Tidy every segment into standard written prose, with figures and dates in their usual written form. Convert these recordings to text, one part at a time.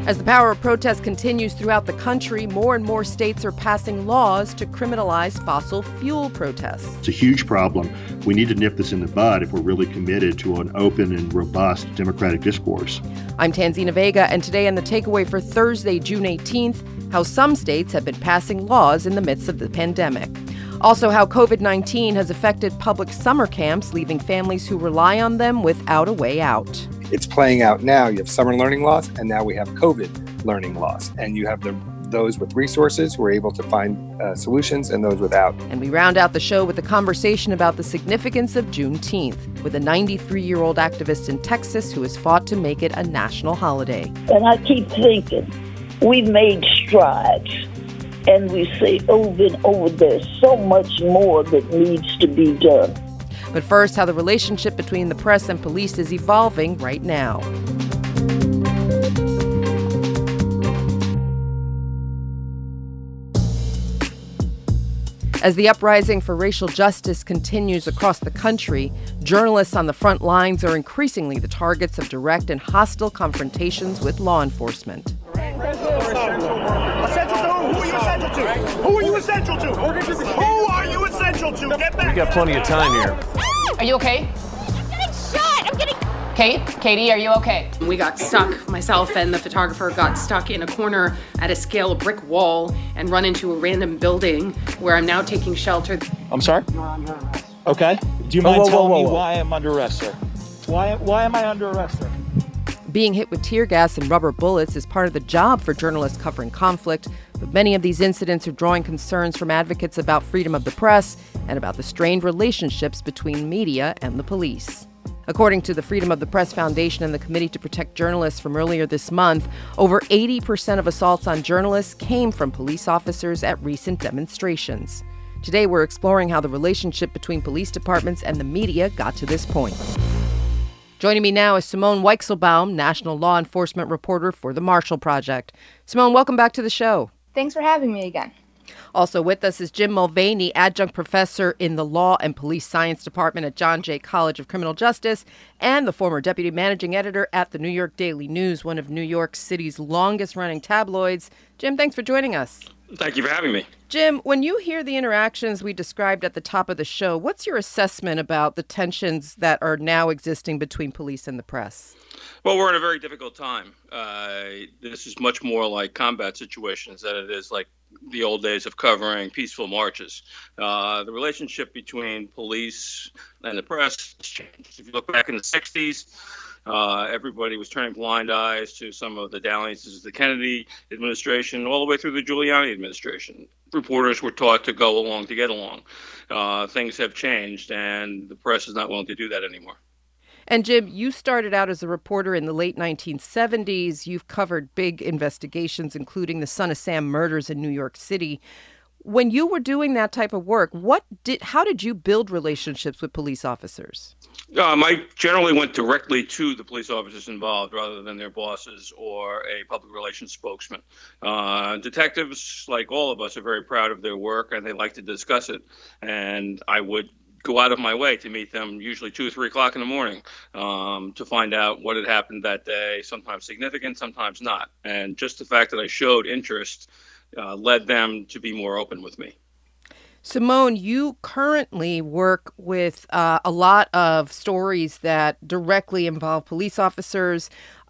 As the power of protest continues throughout the country, more and more states are passing laws to criminalize fossil fuel protests. It's a huge problem. We need to nip this in the bud if we're really committed to an open and robust democratic discourse. I'm Tanzina Vega, and today on The Takeaway for Thursday, June 18th, how some states have been passing laws in the midst of the pandemic. Also, how COVID-19 has affected public summer camps, leaving families who rely on them without a way out. It's playing out now. You have summer learning loss, and now we have COVID learning loss. And you have those with resources who are able to find solutions and those without. And we round out the show with a conversation about the significance of Juneteenth with a 93-year-old activist in Texas who has fought to make it a national holiday. And I keep thinking, we've made strides. And we say over and over, there's so much more that needs to be done. But first, how the relationship between the press and police is evolving right now. As the uprising for racial justice continues across the country, journalists on the front lines are increasingly the targets of direct and hostile confrontations with law enforcement. Who are you essential to? Who are you essential to? Get back! We got plenty of time here. Are you okay? I'm getting shot! Katie, are you okay? We got stuck, myself and the photographer got stuck in a corner at a scale brick wall and run into a random building where I'm now taking shelter. I'm sorry? You're under arrest. Okay. Do you mind telling me why I'm under arrest, sir? Why am I under arrest, sir? Being hit with tear gas and rubber bullets is part of the job for journalists covering conflict, but many of these incidents are drawing concerns from advocates about freedom of the press and about the strained relationships between media and the police. According to the Freedom of the Press Foundation and the Committee to Protect Journalists from earlier this month, over 80% of assaults on journalists came from police officers at recent demonstrations. Today, we're exploring how the relationship between police departments and the media got to this point. Joining me now is Simone Weichselbaum, national law enforcement reporter for the Marshall Project. Simone, welcome back to the show. Thanks for having me again. Also with us is Jim Mulvaney, adjunct professor in the Law and Police Science Department at John Jay College of Criminal Justice and the former deputy managing editor at the New York Daily News, one of New York City's longest-running tabloids. Jim, thanks for joining us. Thank you for having me. Jim, when you hear the interactions we described at the top of the show, what's your assessment about the tensions that are now existing between police and the press? Well, we're in a very difficult time. This is much more like combat situations than it is like the old days of covering peaceful marches. The relationship between police and the press has changed. If you look back in the 60s, everybody was turning blind eyes to some of the dalliances of the Kennedy administration all the way through the Giuliani administration. Reporters were taught to go along to get along. Things have changed, and the press is not willing to do that anymore. And Jim, you started out as a reporter in the late 1970s. You've covered big investigations, including the Son of Sam murders in New York City. When you were doing that type of work, how did you build relationships with police officers? I generally went directly to the police officers involved rather than their bosses or a public relations spokesman. Detectives, like all of us, are very proud of their work and they like to discuss it. And I would go out of my way to meet them, usually 2 or 3 o'clock in the morning, to find out what had happened that day, sometimes significant, sometimes not. And just the fact that I showed interest led them to be more open with me. Simone, you currently work with a lot of stories that directly involve police officers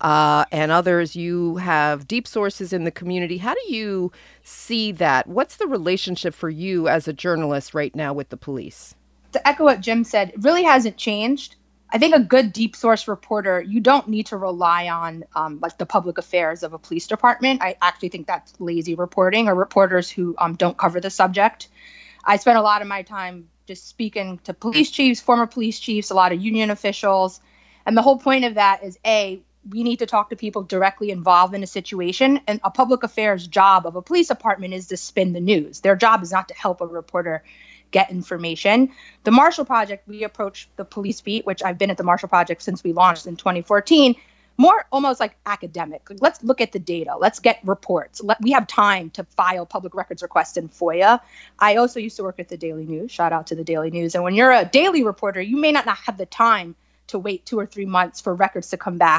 and others. You have deep sources in the community. How do you see that? What's the relationship for you as a journalist right now with the police? To echo what Jim said, it really hasn't changed. I think a good deep source reporter, you don't need to rely on like the public affairs of a police department. I actually think that's lazy reporting or reporters who don't cover the subject. I spent a lot of my time just speaking to police chiefs, former police chiefs, a lot of union officials. And the whole point of that is, A, we need to talk to people directly involved in a situation. And a public affairs job of a police department is to spin the news. Their job is not to help a reporter get information. The Marshall Project, we approach the police beat, which I've been at the Marshall Project since we launched in 2014, more almost like academic. Let's look at the data. Let's get reports. We have time to file public records requests in FOIA. I also used to work at the Daily News. Shout out to the Daily News. And when you're a daily reporter, you may not have the time to wait 2 or 3 months for records to come back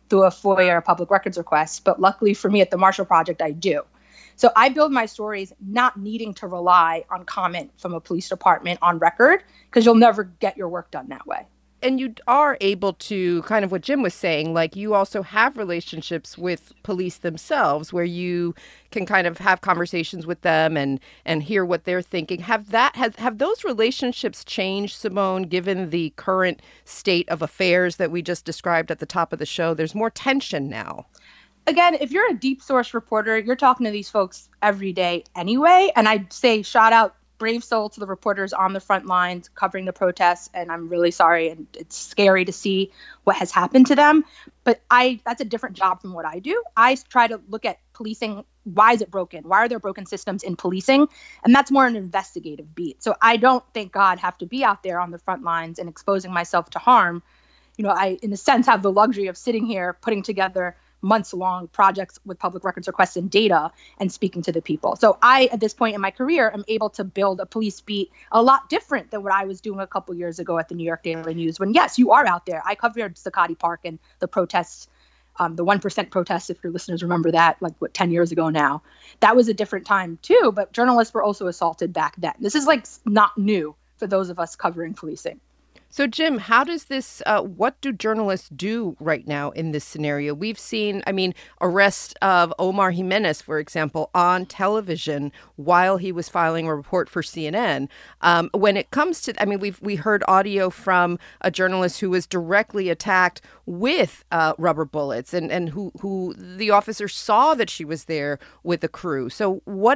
through a FOIA or public records request. But luckily for me at the Marshall Project, I do. So I build my stories not needing to rely on comment from a police department on record, because you'll never get your work done that way. And you are able to, kind of what Jim was saying, like you also have relationships with police themselves where you can kind of have conversations with them and hear what they're thinking. Have those relationships changed, Simone, given the current state of affairs that we just described at the top of the show? There's more tension now. Again, if you're a deep source reporter, you're talking to these folks every day anyway. And I'd say shout out, brave soul to the reporters on the front lines covering the protests. And I'm really sorry. And it's scary to see what has happened to them. But that's a different job from what I do. I try to look at policing. Why is it broken? Why are there broken systems in policing? And that's more an investigative beat. So I don't, thank God, have to be out there on the front lines and exposing myself to harm. You know, I, in a sense, have the luxury of sitting here putting together months-long projects with public records requests and data and speaking to the people. So I, at this point in my career, am able to build a police beat a lot different than what I was doing a couple years ago at the New York Daily News, when, yes, you are out there. I covered Zuccotti Park and the protests, the 1% protests, if your listeners remember that, 10 years ago now. That was a different time too, but journalists were also assaulted back then. This is not new for those of us covering policing. So, Jim, how does this, what do journalists do right now in this scenario? We've seen, arrest of Omar Jimenez, for example, on television while he was filing a report for CNN. When it comes to, we heard audio from a journalist who was directly attacked with rubber bullets and who the officer saw that she was there with a crew. So what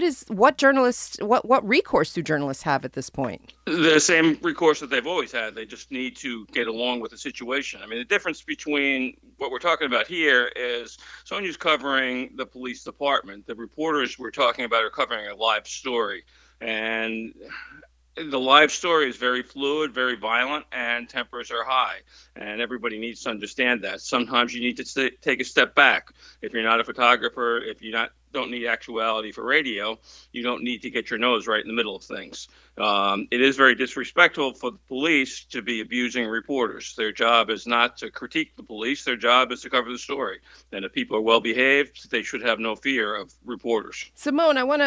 recourse do journalists have at this point? The same recourse that they've always had. They just need to get along with the situation. The difference between what we're talking about here is someone who's covering the police department. The reporters we're talking about are covering a live story. And the live story is very fluid, very violent, and tempers are high. And everybody needs to understand that. Sometimes you need to take a step back. If you're not a photographer, if you're not don't need actuality for radio, you don't need to get your nose right in the middle of things. It is very disrespectful for the police to be abusing reporters. Their job is not to critique the police. Their job is to cover the story. And if people are well behaved, they should have no fear of reporters. Simone, I want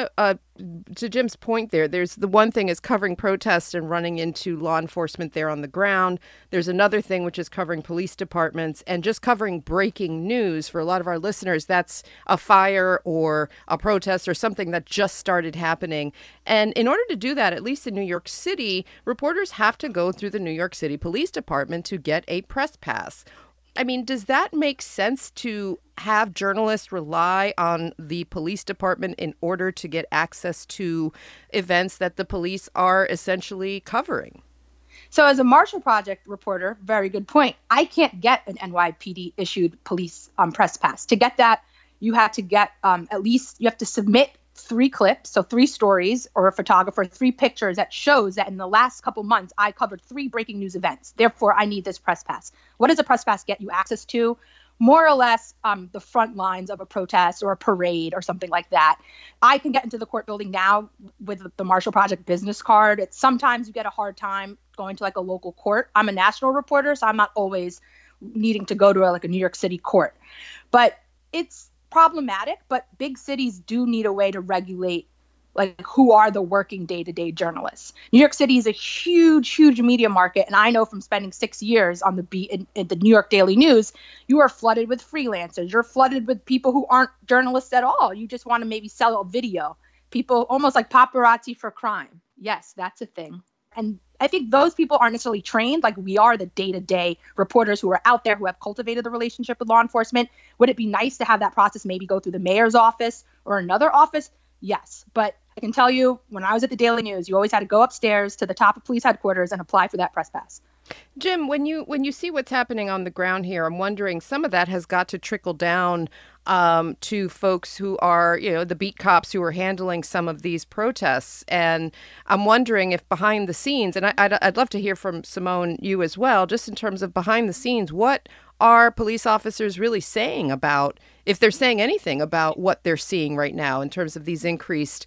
to Jim's point there's the one thing is covering protests and running into law enforcement there on the ground. There's another thing, which is covering police departments and just covering breaking news. For a lot of our listeners, that's a fire or a protest or something that just started happening. And in order to do that, at least in New York City, reporters have to go through the New York City Police Department to get a press pass. Does that make sense to have journalists rely on the police department in order to get access to events that the police are essentially covering? So as a Marshall Project reporter, very good point. I can't get an NYPD issued police press pass. To get that, you have to get you have to submit 3 clips, so 3 stories, or a photographer, 3 pictures that shows that in the last couple months, I covered 3 breaking news events. Therefore, I need this press pass. What does a press pass get you access to? More or less the front lines of a protest or a parade or something like that. I can get into the court building now with the Marshall Project business card. Sometimes you get a hard time going to a local court. I'm a national reporter, so I'm not always needing to go to a New York City court. But it's problematic, but big cities do need a way to regulate who are the working day-to-day journalists. New York City is a huge media market, and I know from spending 6 years on the beat in the New York Daily News, you are flooded with freelancers. You're flooded with people who aren't journalists at all. You just want to maybe sell a video. People almost like paparazzi for crime. Yes, that's a thing. And I think those people aren't necessarily trained like we are, the day-to-day reporters who are out there, who have cultivated the relationship with law enforcement. Would it be nice to have that process maybe go through the mayor's office or another office? Yes. But I can tell you, when I was at the Daily News, you always had to go upstairs to the top of police headquarters and apply for that press pass. Jim, when you see what's happening on the ground here, I'm wondering some of that has got to trickle down to folks who are, the beat cops who are handling some of these protests. And I'm wondering if behind the scenes, and I'd love to hear from Simone, you as well, just in terms of behind the scenes, what are police officers really saying about, if they're saying anything about what they're seeing right now in terms of these increased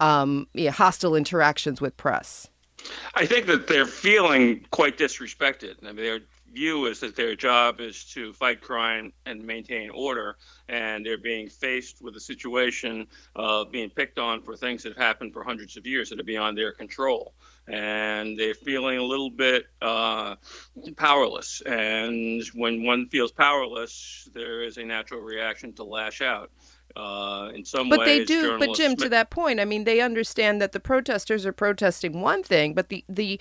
hostile interactions with press? I think that they're feeling quite disrespected. They're view is that their job is to fight crime and maintain order, and they're being faced with a situation of being picked on for things that have happened for hundreds of years that are beyond their control. And they're feeling a little bit powerless. And when one feels powerless, there is a natural reaction to lash out. In some ways, they do. But Jim, to that point, I mean, they understand that the protesters are protesting one thing, but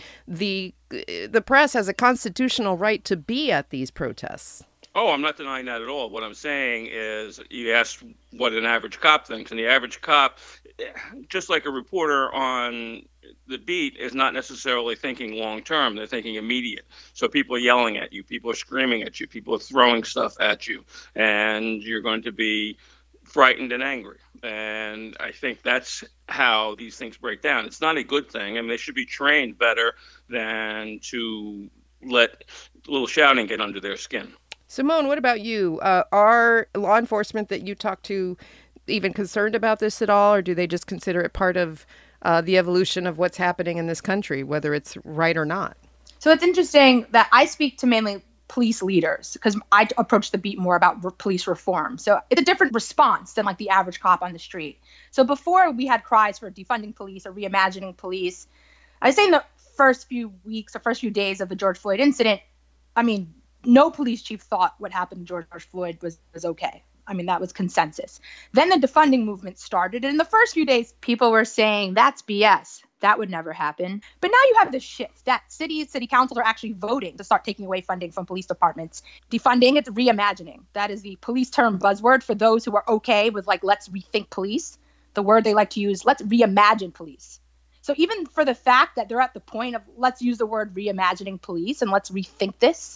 the press has a constitutional right to be at these protests. Oh, I'm not denying that at all. What I'm saying is, you asked what an average cop thinks, and the average cop, just like a reporter on the beat, is not necessarily thinking long term. They're thinking immediate. So people are yelling at you, people are screaming at you, people are throwing stuff at you, and you're going to be frightened and angry. And I think that's how these things break down. It's not a good thing. I mean, they should be trained better than to let a little shouting get under their skin. Simone, what about you? Are law enforcement that you talk to even concerned about this at all, or do they just consider it part of the evolution of what's happening in this country, whether it's right or not? So it's interesting that I speak to mainly police leaders because I approach the beat more about police reform. So it's a different response than like the average cop on the street. So before we had cries for defunding police or reimagining police, I say in the first few weeks or first few days of the George Floyd incident, I mean, no police chief thought what happened to George Floyd was okay. I mean, that was consensus. Then the defunding movement started. And in the first few days, people were saying, that's BS. That would never happen. But now you have this shift that city councils are actually voting to start taking away funding from police departments. Defunding, it's reimagining. That is the police term buzzword for those who are okay with like, let's rethink police. The word they like to use, let's reimagine police. So even for the fact that they're at the point of let's use the word reimagining police and let's rethink this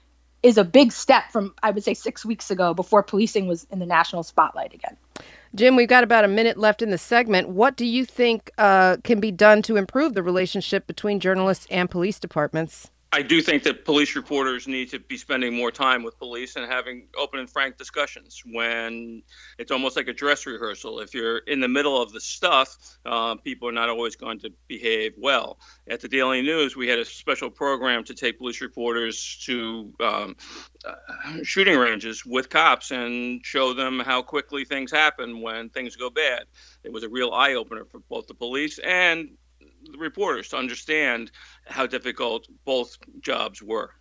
is a big step from, I would say, 6 weeks ago before policing was in the national spotlight again. Jim, we've got about a minute left in the segment. What do you think can be done to improve the relationship between journalists and police departments? I do think that police reporters need to be spending more time with police and having open and frank discussions when it's almost like a dress rehearsal. If you're in the middle of the stuff, people are not always going to behave well. At the Daily News, we had a special program to take police reporters to shooting ranges with cops and show them how quickly things happen when things go bad. It was a real eye-opener for both the police and the reporters to understand how difficult both jobs were.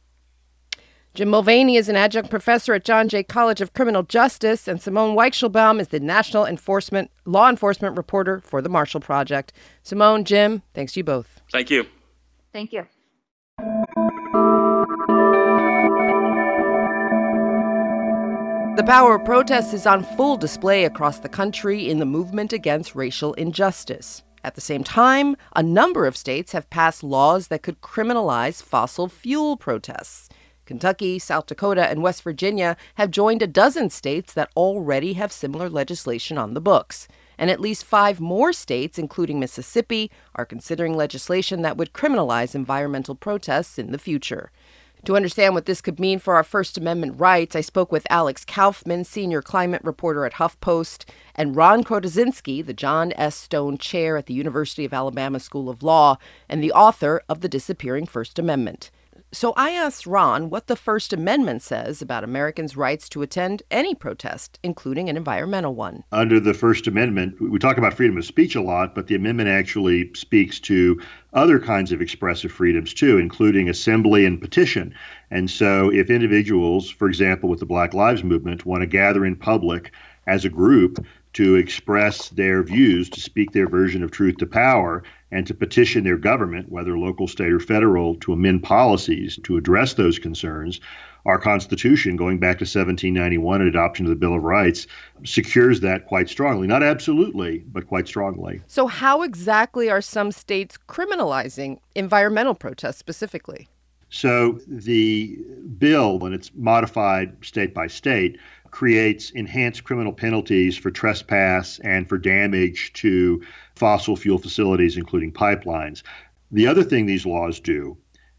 Jim Mulvaney is an adjunct professor at John Jay College of Criminal Justice, and Simone Weichselbaum is the national law enforcement reporter for the Marshall Project. Simone, Jim, thanks to you both. Thank you. Thank you. The power of protest is on full display across the country in the movement against racial injustice. At the same time, a number of states have passed laws that could criminalize fossil fuel protests. Kentucky, South Dakota, and West Virginia have joined a dozen states that already have similar legislation on the books. And at least 5 more states, including Mississippi, are considering legislation that would criminalize environmental protests in the future. To understand what this could mean for our First Amendment rights, I spoke with Alex Kaufman, senior climate reporter at HuffPost, and Ron Kotazinski, the John S. Stone Chair at the University of Alabama School of Law and the author of The Disappearing First Amendment. So I asked Ron what the First Amendment says about Americans' rights to attend any protest, including an environmental one. Under the First Amendment, we talk about freedom of speech a lot, but the amendment actually speaks to other kinds of expressive freedoms, too, including assembly and petition. And so if individuals, for example, with the Black Lives Movement, want to gather in public as a group to express their views, to speak their version of truth to power, and to petition their government, whether local, state, or federal, to amend policies to address those concerns, our Constitution, going back to 1791 and adoption of the Bill of Rights, secures that quite strongly. Not absolutely, but quite strongly. So how exactly are some states criminalizing environmental protests specifically? So the bill, when it's modified state by state, creates enhanced criminal penalties for trespass and for damage to fossil fuel facilities, including pipelines. The other thing these laws do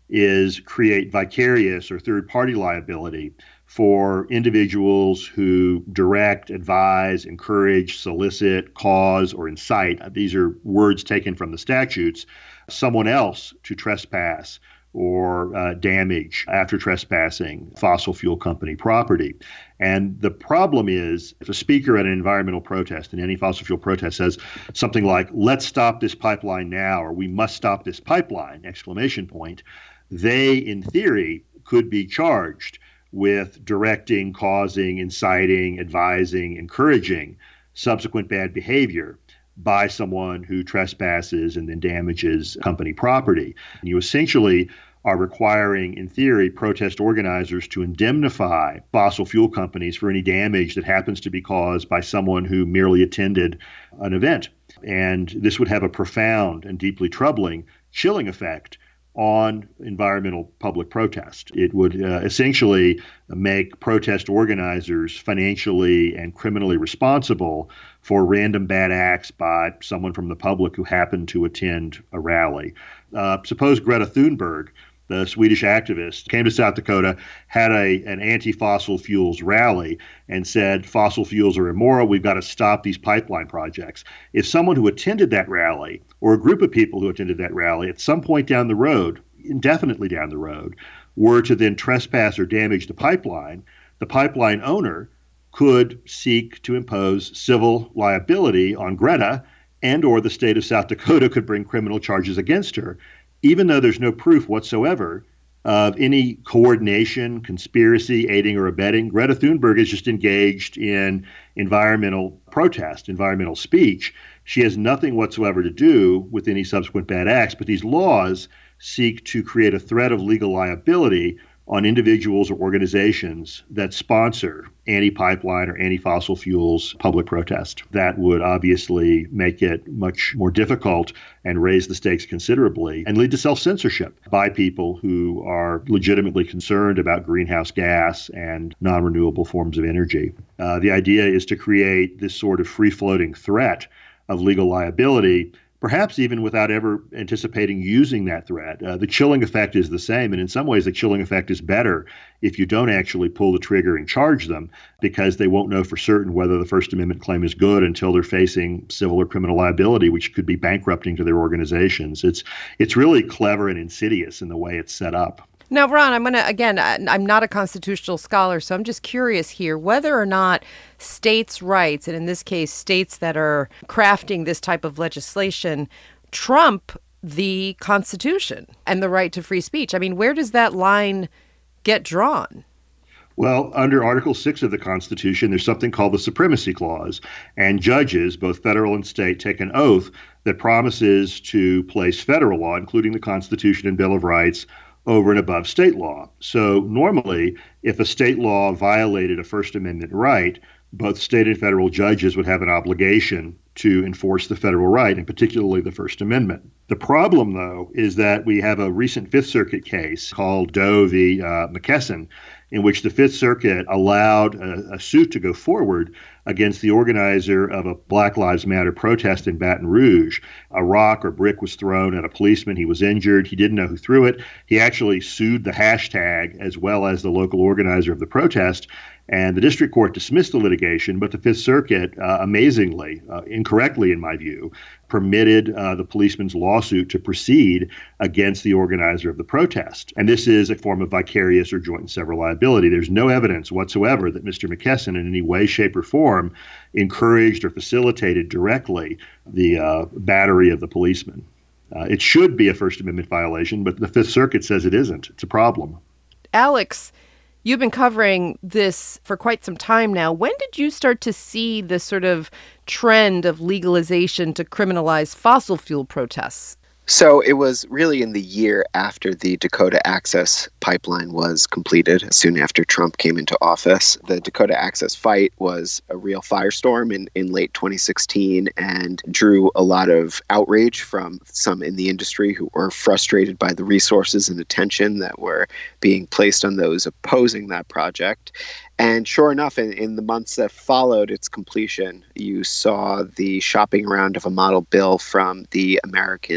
is create vicarious or third-party liability for individuals who direct, advise, encourage, solicit, cause, or incite. These are words taken from the statutes. Someone else to trespass or damage after trespassing fossil fuel company property. And the problem is, if a speaker at an environmental protest, and any fossil fuel protest, says something like, "Let's stop this pipeline now," or "We must stop this pipeline," exclamation point, they, in theory, could be charged with directing, causing, inciting, advising, encouraging subsequent bad behavior by someone who trespasses and then damages company property. And you essentially are requiring, in theory, protest organizers to indemnify fossil fuel companies for any damage that happens to be caused by someone who merely attended an event. And this would have a profound and deeply troubling, chilling effect on environmental public protest. It would essentially make protest organizers financially and criminally responsible for random bad acts by someone from the public who happened to attend a rally. Suppose Greta Thunberg, the Swedish activist, came to South Dakota, had an anti-fossil fuels rally, and said, "Fossil fuels are immoral, we've got to stop these pipeline projects." If someone who attended that rally, or a group of people who attended that rally, at some point down the road, indefinitely down the road, were to then trespass or damage the pipeline owner could seek to impose civil liability on Greta, and or the state of South Dakota could bring criminal charges against her, even though there's no proof whatsoever of any coordination, conspiracy, aiding or abetting. Greta Thunberg is just engaged in environmental protest, environmental speech. She has nothing whatsoever to do with any subsequent bad acts, but these laws seek to create a threat of legal liability on individuals or organizations that sponsor anti-pipeline or anti-fossil fuels public protest. That would obviously make it much more difficult and raise the stakes considerably and lead to self-censorship by people who are legitimately concerned about greenhouse gas and non-renewable forms of energy. The idea is to create this sort of free-floating threat of legal liability, perhaps even without ever anticipating using that threat. The chilling effect is the same, and in some ways the chilling effect is better if you don't actually pull the trigger and charge them, because they won't know for certain whether the First Amendment claim is good until they're facing civil or criminal liability, which could be bankrupting to their organizations. It's really clever and insidious in the way it's set up. Now, Ron, I'm not a constitutional scholar, so I'm just curious here whether or not states' rights, and in this case, states that are crafting this type of legislation, trump the Constitution and the right to free speech. I mean, where does that line get drawn? Well, under Article 6 of the Constitution, there's something called the Supremacy Clause, and judges, both federal and state, take an oath that promises to place federal law, including the Constitution and Bill of Rights, over and above state law. So normally, if a state law violated a First Amendment right, both state and federal judges would have an obligation to enforce the federal right, and particularly the First Amendment. The problem, though, is that we have a recent Fifth Circuit case called Doe v. McKesson, in which the Fifth Circuit allowed a suit to go forward against the organizer of a Black Lives Matter protest in Baton Rouge. A rock or brick was thrown at a policeman. He was injured. He didn't know who threw it. He actually sued the hashtag as well as the local organizer of the protest. And the district court dismissed the litigation, but the Fifth Circuit, amazingly, incorrectly in my view, permitted the policeman's lawsuit to proceed against the organizer of the protest. And this is a form of vicarious or joint and several liability. There's no evidence whatsoever that Mr. McKesson in any way, shape, or form encouraged or facilitated directly the battery of the policeman. It should be a First Amendment violation, but the Fifth Circuit says it isn't. It's a problem. Alex, you've been covering this for quite some time now. When did you start to see this sort of trend of legalization to criminalize fossil fuel protests? So it was really in the year after the Dakota Access Pipeline was completed, soon after Trump came into office. The Dakota Access fight was a real firestorm in late 2016 and drew a lot of outrage from some in the industry who were frustrated by the resources and attention that were being placed on those opposing that project. And sure enough, in the months that followed its completion, you saw the shopping around of a model bill from the American Legislative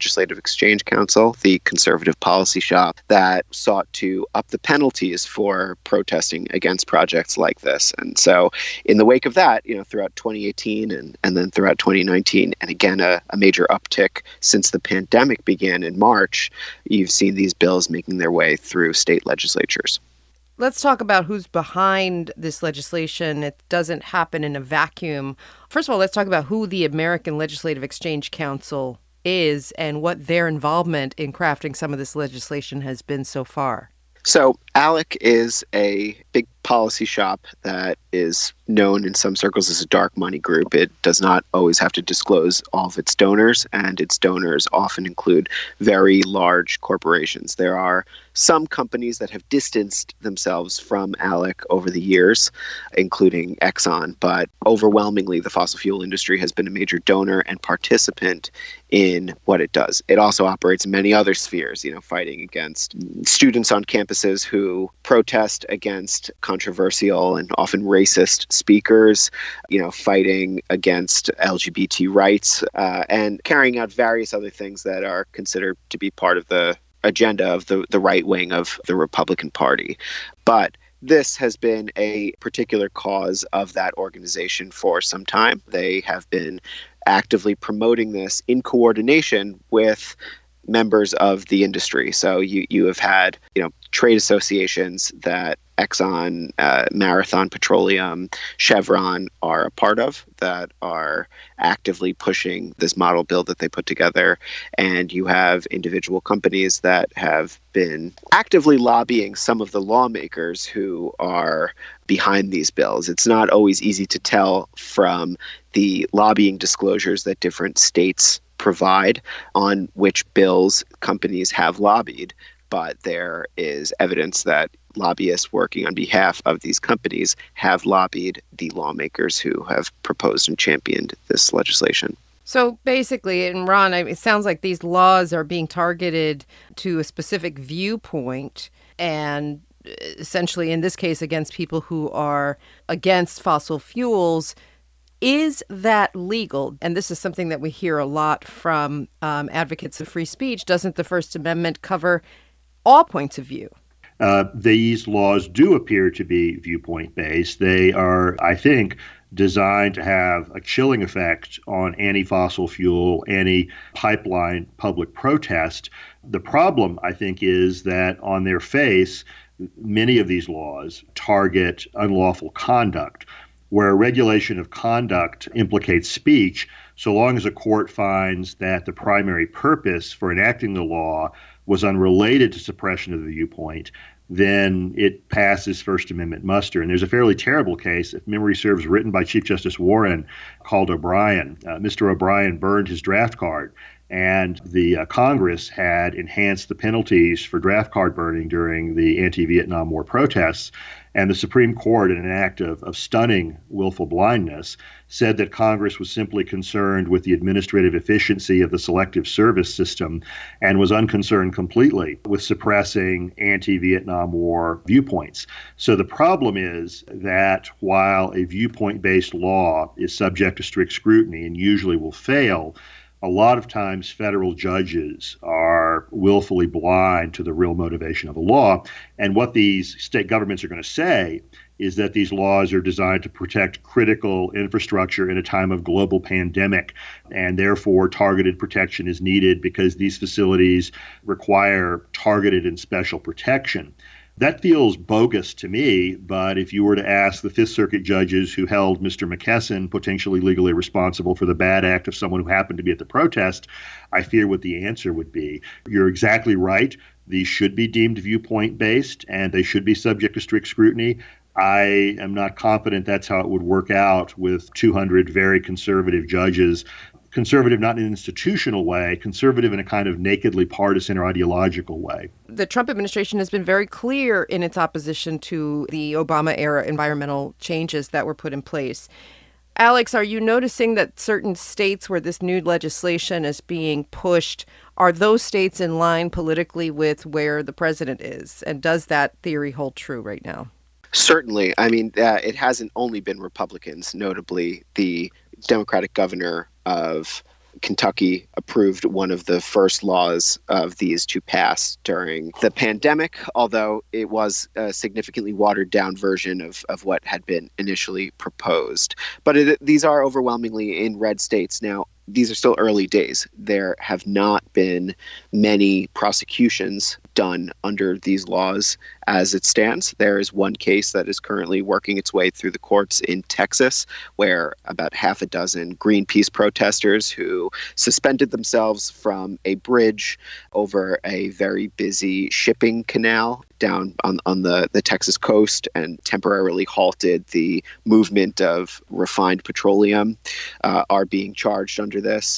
Legislative Exchange Council, the conservative policy shop that sought to up the penalties for protesting against projects like this. And so in the wake of that, throughout 2018 and then throughout 2019, and again, a major uptick since the pandemic began in March, you've seen these bills making their way through state legislatures. Let's talk about who's behind this legislation. It doesn't happen in a vacuum. First of all, let's talk about who the American Legislative Exchange Council is and what their involvement in crafting some of this legislation has been so far. So ALEC is a big policy shop that is known in some circles as a dark money group. It does not always have to disclose all of its donors, and its donors often include very large corporations. There are some companies that have distanced themselves from ALEC over the years, including Exxon, but overwhelmingly the fossil fuel industry has been a major donor and participant in what it does. It also operates in many other spheres, fighting against students on campuses who protest against controversial and often racist speakers, fighting against LGBT rights, and carrying out various other things that are considered to be part of the agenda of the right wing of the Republican Party. But this has been a particular cause of that organization for some time. They have been actively promoting this in coordination with members of the industry. So you have had, trade associations that Exxon, Marathon Petroleum, Chevron are a part of that are actively pushing this model bill that they put together. And you have individual companies that have been actively lobbying some of the lawmakers who are behind these bills. It's not always easy to tell from the lobbying disclosures that different states provide on which bills companies have lobbied, but there is evidence that lobbyists working on behalf of these companies have lobbied the lawmakers who have proposed and championed this legislation. So basically, and Ron, it sounds like these laws are being targeted to a specific viewpoint, and essentially in this case against people who are against fossil fuels. Is that legal? And this is something that we hear a lot from advocates of free speech. Doesn't the First Amendment cover all points of view? These laws do appear to be viewpoint-based. They are, I think, designed to have a chilling effect on anti-fossil fuel, anti-pipeline public protest. The problem, I think, is that on their face, many of these laws target unlawful conduct. Where a regulation of conduct implicates speech, so long as a court finds that the primary purpose for enacting the law was unrelated to suppression of the viewpoint, then it passes First Amendment muster. And there's a fairly terrible case, if memory serves, written by Chief Justice Warren called O'Brien. Mr. O'Brien burned his draft card, and the Congress had enhanced the penalties for draft card burning during the anti-Vietnam War protests. And the Supreme Court, in an act of stunning willful blindness, said that Congress was simply concerned with the administrative efficiency of the selective service system and was unconcerned completely with suppressing anti-Vietnam War viewpoints. So the problem is that while a viewpoint-based law is subject to strict scrutiny and usually will fail, a lot of times federal judges are willfully blind to the real motivation of the law. And what these state governments are going to say is that these laws are designed to protect critical infrastructure in a time of global pandemic, and therefore targeted protection is needed because these facilities require targeted and special protection. That feels bogus to me, but if you were to ask the Fifth Circuit judges who held Mr. McKesson potentially legally responsible for the bad act of someone who happened to be at the protest, I fear what the answer would be. You're exactly right. These should be deemed viewpoint-based, and they should be subject to strict scrutiny. I am not confident that's how it would work out with 200 very conservative judges. Conservative not in an institutional way, conservative in a kind of nakedly partisan or ideological way. The Trump administration has been very clear in its opposition to the Obama-era environmental changes that were put in place. Alex, are you noticing that certain states where this new legislation is being pushed, are those states in line politically with where the president is? And does that theory hold true right now? Certainly. I mean, it hasn't only been Republicans, notably the Democratic governor of Kentucky approved one of the first laws of these to pass during the pandemic, although it was a significantly watered down version of what had been initially proposed. But these are overwhelmingly in red states. Now, these are still early days. There have not been many prosecutions done under these laws as it stands. There is one case that is currently working its way through the courts in Texas, where about half a dozen Greenpeace protesters who suspended themselves from a bridge over a very busy shipping canal down on the Texas coast and temporarily halted the movement of refined petroleum are being charged under this.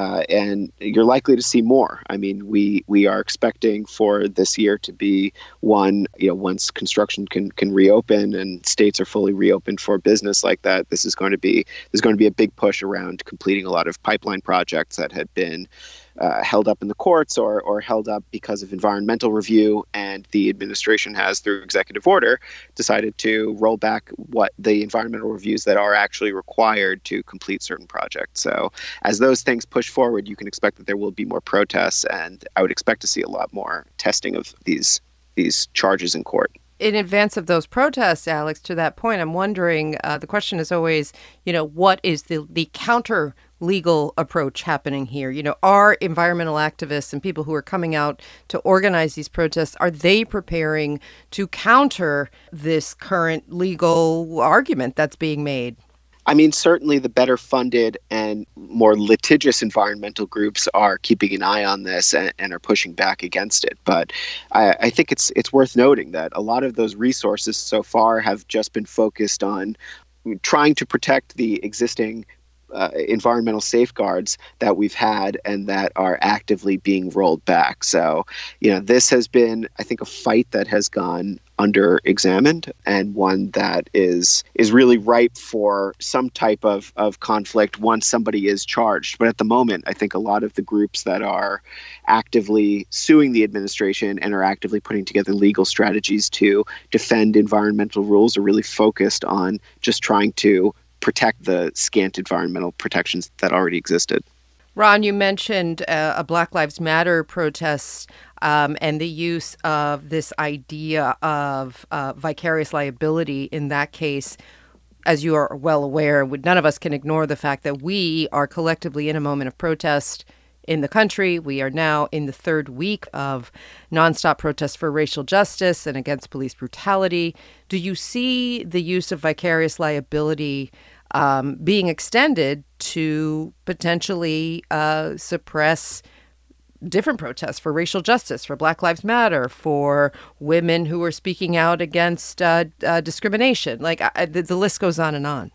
And you're likely to see more. I mean, we are expecting for this year to be one, once construction can reopen and states are fully reopened for business like that, there's going to be a big push around completing a lot of pipeline projects that had been held up in the courts or held up because of environmental review, and the administration has, through executive order, decided to roll back what the environmental reviews that are actually required to complete certain projects. So as those things push forward, you can expect that there will be more protests, and I would expect to see a lot more testing of these charges in court. In advance of those protests, Alex, to that point, I'm wondering, the question is always, what is the counter legal approach happening here? Are environmental activists and people who are coming out to organize these protests, are they preparing to counter this current legal argument that's being made? I mean, certainly the better funded and more litigious environmental groups are keeping an eye on this and are pushing back against it. But I think it's worth noting that a lot of those resources so far have just been focused on trying to protect the existing environmental safeguards that we've had and that are actively being rolled back. So, this has been, I think, a fight that has gone under-examined and one that is really ripe for some type of conflict once somebody is charged. But at the moment, I think a lot of the groups that are actively suing the administration and are actively putting together legal strategies to defend environmental rules are really focused on just trying to protect the scant environmental protections that already existed. Ron, you mentioned a Black Lives Matter protest and the use of this idea of vicarious liability in that case. As you are well aware, none of us can ignore the fact that we are collectively in a moment of protest in the country. We are now in the third week of nonstop protests for racial justice and against police brutality. Do you see the use of vicarious liability being extended to potentially suppress different protests for racial justice, for Black Lives Matter, for women who are speaking out against discrimination? The list goes on and on.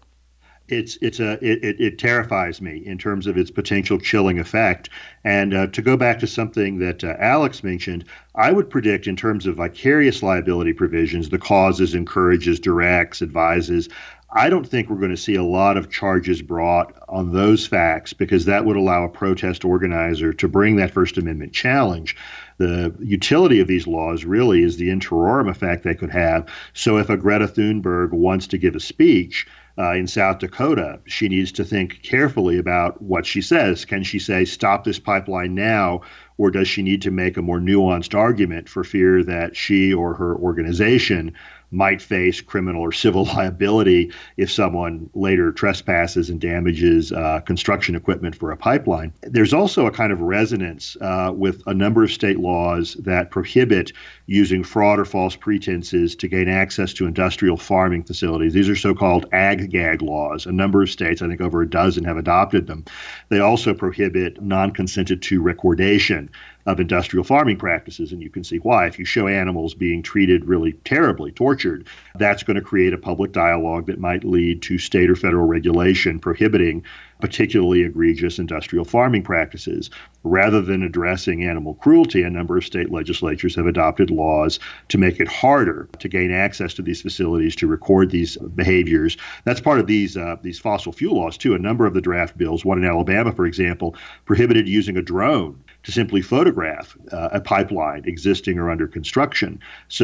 It terrifies me in terms of its potential chilling effect. And to go back to something that Alex mentioned, I would predict in terms of vicarious liability provisions, the causes, encourages, directs, advises, I don't think we're going to see a lot of charges brought on those facts, because that would allow a protest organizer to bring that First Amendment challenge. The utility of these laws really is the interim effect they could have. So if a Greta Thunberg wants to give a speech in South Dakota, she needs to think carefully about what she says. Can she say, stop this pipeline now? Or does she need to make a more nuanced argument for fear that she or her organization might face criminal or civil liability if someone later trespasses and damages construction equipment for a pipeline? There's also a kind of resonance with a number of state laws that prohibit using fraud or false pretenses to gain access to industrial farming facilities. These are so-called ag-gag laws. A number of states, I think over a dozen, have adopted them. They also prohibit non-consented to recordation of industrial farming practices, and you can see why. If you show animals being treated really terribly, tortured, that's going to create a public dialogue that might lead to state or federal regulation prohibiting particularly egregious industrial farming practices. Rather than addressing animal cruelty, a number of state legislatures have adopted laws to make it harder to gain access to these facilities, to record these behaviors. That's part of these fossil fuel laws, too. A number of the draft bills, one in Alabama, for example, prohibited using a drone to simply photograph a pipeline existing or under construction.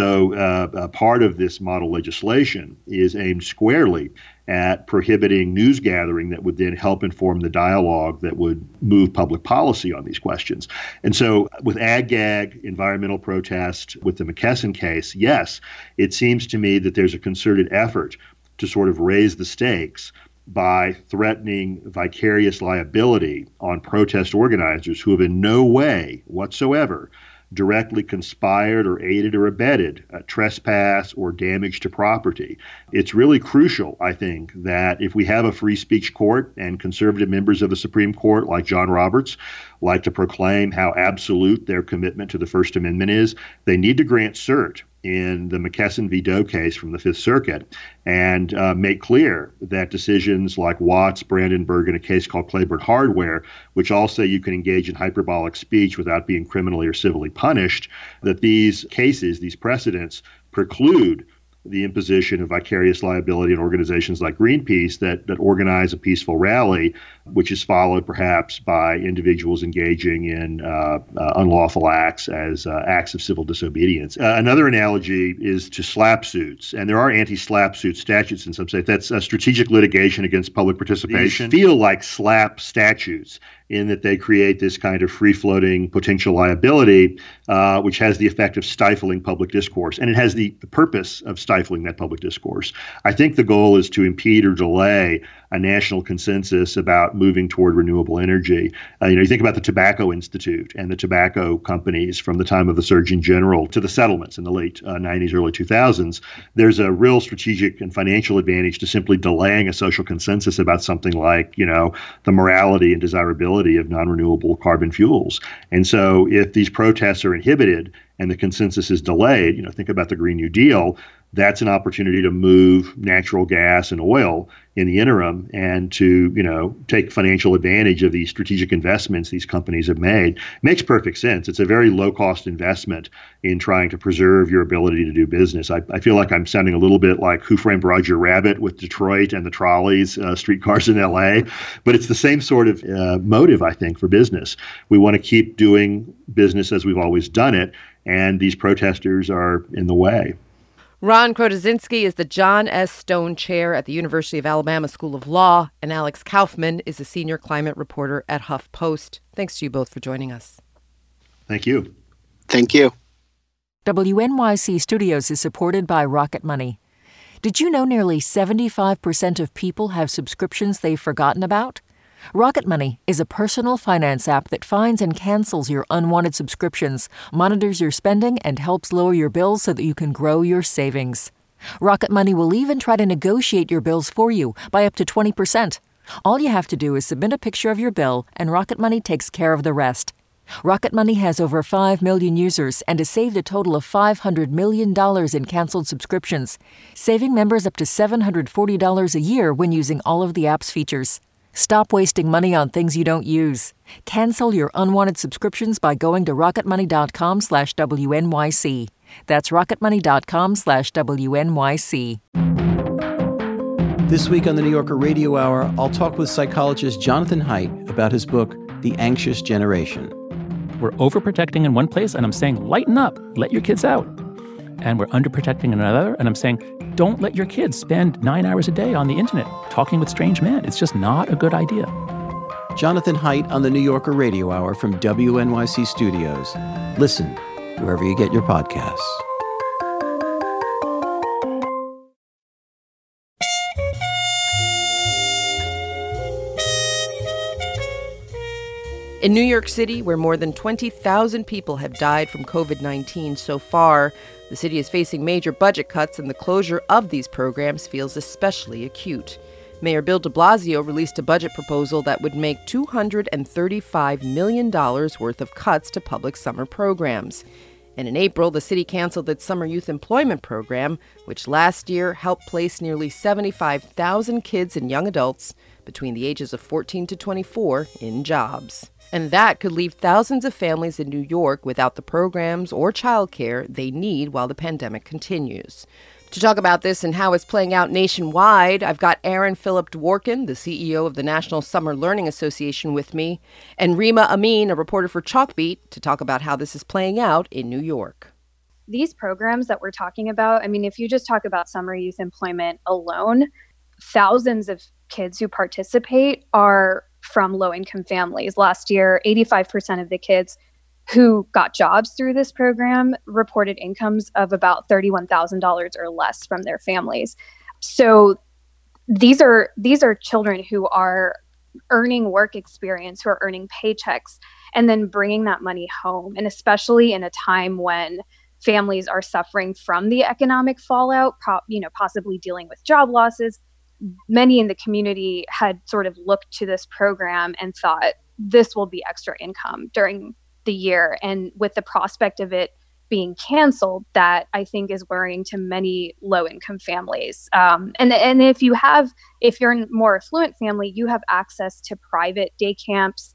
So part of this model legislation is aimed squarely at prohibiting news gathering that would then help inform the dialogue that would move public policy on these questions. And so with ag-gag, environmental protest, with the McKesson case, yes, it seems to me that there's a concerted effort to sort of raise the stakes by threatening vicarious liability on protest organizers who have in no way whatsoever directly conspired or aided or abetted trespass or damage to property. It's really crucial, I think, that if we have a free speech court and conservative members of the Supreme Court like John Roberts like to proclaim how absolute their commitment to the First Amendment is, they need to grant cert in the McKesson v. Doe case from the Fifth Circuit and make clear that decisions like Watts, Brandenburg, in a case called Claiborne Hardware, which all say you can engage in hyperbolic speech without being criminally or civilly punished, that these cases, these precedents, preclude the imposition of vicarious liability in organizations like Greenpeace that organize a peaceful rally, which is followed perhaps by individuals engaging in unlawful acts as acts of civil disobedience. Another analogy is to SLAPP suits, and there are anti-SLAPP suit statutes in some states. That's a strategic litigation against public participation. These feel like SLAPP statutes in that they create this kind of free-floating potential liability, which has the effect of stifling public discourse. And it has the purpose of stifling that public discourse. I think the goal is to impede or delay a national consensus about moving toward renewable energy. You think about the Tobacco Institute and the tobacco companies from the time of the Surgeon General to the settlements in the late 90s, early 2000s. There's a real strategic and financial advantage to simply delaying a social consensus about something like, the morality and desirability of non-renewable carbon fuels. And so if these protests are inhibited and the consensus is delayed, think about the Green New Deal, that's an opportunity to move natural gas and oil in the interim and to, take financial advantage of these strategic investments these companies have made. Makes perfect sense. It's a very low-cost investment in trying to preserve your ability to do business. I feel like I'm sounding a little bit like Who Framed Roger Rabbit with Detroit and the trolleys, streetcars in L.A., but it's the same sort of motive, I think, for business. We want to keep doing business as we've always done it, and these protesters are in the way. Ron Krotoszynski is the John S. Stone Chair at the University of Alabama School of Law, and Alex Kaufman is a senior climate reporter at HuffPost. Thanks to you both for joining us. Thank you. Thank you. WNYC Studios is supported by Rocket Money. Did you know nearly 75% of people have subscriptions they've forgotten about? Rocket Money is a personal finance app that finds and cancels your unwanted subscriptions, monitors your spending, and helps lower your bills so that you can grow your savings. Rocket Money will even try to negotiate your bills for you by up to 20%. All you have to do is submit a picture of your bill, and Rocket Money takes care of the rest. Rocket Money has over 5 million users and has saved a total of $500 million in canceled subscriptions, saving members up to $740 a year when using all of the app's features. Stop wasting money on things you don't use. Cancel your unwanted subscriptions by going to rocketmoney.com/WNYC. That's rocketmoney.com/WNYC. This week on the New Yorker Radio Hour, I'll talk with psychologist Jonathan Haidt about his book, The Anxious Generation. We're overprotecting in one place, and I'm saying, lighten up, let your kids out. And we're underprotecting in another, and I'm saying, don't let your kids spend 9 hours a day on the internet talking with strange men. It's just not a good idea. Jonathan Haidt on the New Yorker Radio Hour from WNYC Studios. Listen wherever you get your podcasts. In New York City, where more than 20,000 people have died from COVID-19 so far, the city is facing major budget cuts, and the closure of these programs feels especially acute. Mayor Bill de Blasio released a budget proposal that would make $235 million worth of cuts to public summer programs. And in April, the city canceled its summer youth employment program, which last year helped place nearly 75,000 kids and young adults between the ages of 14 to 24 in jobs. And that could leave thousands of families in New York without the programs or childcare they need while the pandemic continues. To talk about this and how it's playing out nationwide, I've got Erin Phillip Dworkin, the CEO of the National Summer Learning Association, with me, and Rima Amin, a reporter for Chalkbeat, to talk about how this is playing out in New York. These programs that we're talking about, I mean, if you just talk about summer youth employment alone, thousands of kids who participate are from low-income families. Last year, 85% of the kids who got jobs through this program reported incomes of about $31,000 or less from their families. So these are children who are earning work experience, who are earning paychecks, and then bringing that money home. And especially in a time when families are suffering from the economic fallout, possibly dealing with job losses, many in the community had sort of looked to this program and thought this will be extra income during the year. And with the prospect of it being canceled, that I think is worrying to many low-income families. And if you're a more affluent family, you have access to private day camps.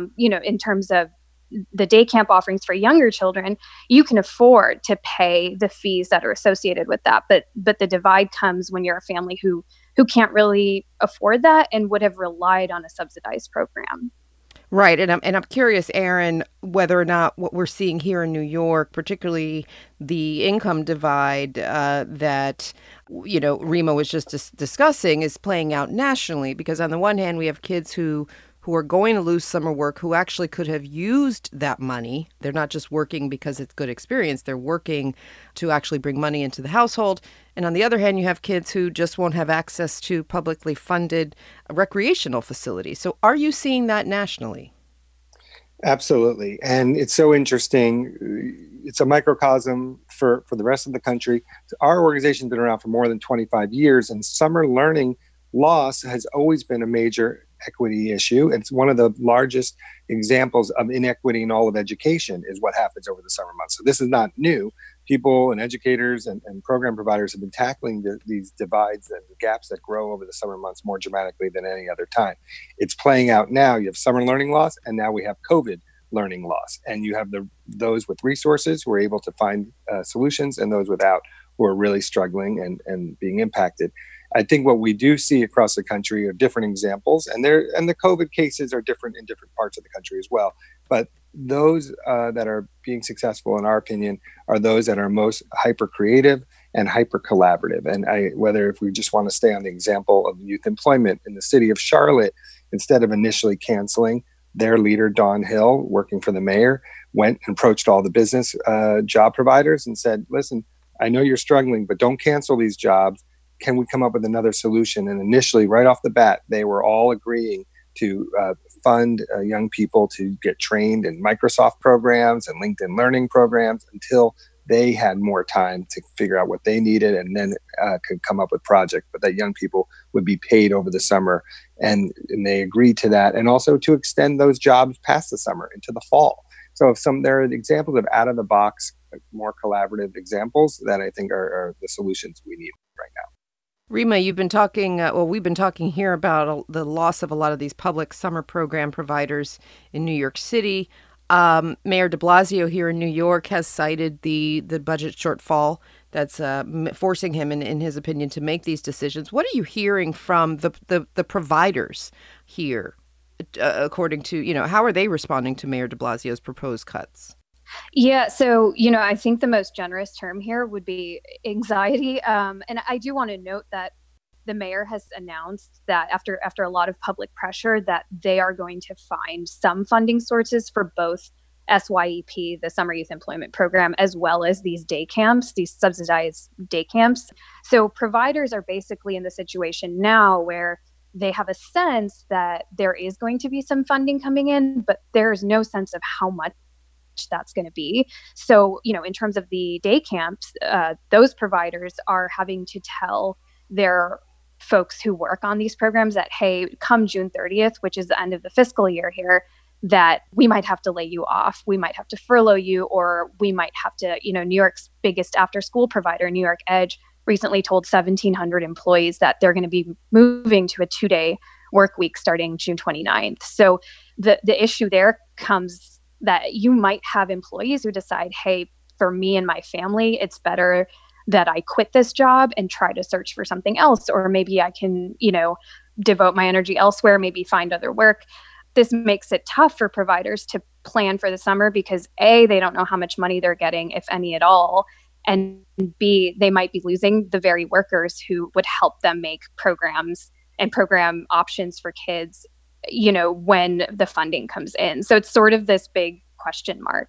In terms of the day camp offerings for younger children, you can afford to pay the fees that are associated with that. But the divide comes when you're a family who can't really afford that and would have relied on a subsidized program. Right. And I'm curious, Erin, whether or not what we're seeing here in New York, particularly the income divide that, Rima was just discussing, is playing out nationally. Because on the one hand, we have kids who are going to lose summer work who actually could have used that money. They're not just working because it's good experience. They're working to actually bring money into the household. And on the other hand, you have kids who just won't have access to publicly funded recreational facilities. So are you seeing that nationally? Absolutely. And it's so interesting. It's a microcosm for the rest of the country. Our organization's been around for more than 25 years, and summer learning loss has always been a major equity issue. It's one of the largest examples of inequity in all of education is what happens over the summer months. So this is not new. People and educators and program providers have been tackling these divides and gaps that grow over the summer months more dramatically than any other time. It's playing out now. You have summer learning loss, and now we have COVID learning loss. And you have those with resources who are able to find solutions, and those without who are really struggling and being impacted. I think what we do see across the country are different examples, and the COVID cases are different in different parts of the country as well. But those that are being successful, in our opinion, are those that are most hyper creative and hyper collaborative. And whether if we just want to stay on the example of youth employment in the city of Charlotte, instead of initially canceling, their leader, Dawn Hill, working for the mayor, went and approached all the business job providers and said, listen, I know you're struggling, but don't cancel these jobs. Can we come up with another solution? And initially, right off the bat, they were all agreeing to fund young people to get trained in Microsoft programs and LinkedIn Learning programs until they had more time to figure out what they needed, and then could come up with projects, but that young people would be paid over the summer. And they agreed to that, and also to extend those jobs past the summer into the fall. So there are examples of out-of-the-box, more collaborative examples that I think are the solutions we need right now. Rima, you've been talking, we've been talking here about the loss of a lot of these public summer program providers in New York City. Mayor de Blasio here in New York has cited the budget shortfall that's forcing him, in his opinion, to make these decisions. What are you hearing from the providers here, according to, how are they responding to Mayor de Blasio's proposed cuts? Yeah, so, I think the most generous term here would be anxiety. And I do want to note that the mayor has announced that after a lot of public pressure, that they are going to find some funding sources for both SYEP, the Summer Youth Employment Program, as well as these day camps, these subsidized day camps. So providers are basically in the situation now where they have a sense that there is going to be some funding coming in, but there's no sense of how much that's going to be. So, in terms of the day camps, those providers are having to tell their folks who work on these programs that, hey, come June 30th, which is the end of the fiscal year here, that we might have to lay you off, we might have to furlough you, or we might have to, New York's biggest after-school provider, New York Edge, recently told 1,700 employees that they're going to be moving to a 2-day work week starting June 29th. So the issue there comes that you might have employees who decide, hey, for me and my family, it's better that I quit this job and try to search for something else, or maybe I can, devote my energy elsewhere, maybe find other work. This makes it tough for providers to plan for the summer because A, they don't know how much money they're getting, if any at all. And B, they might be losing the very workers who would help them make programs and program options for kids, when the funding comes in. So it's sort of this big question mark.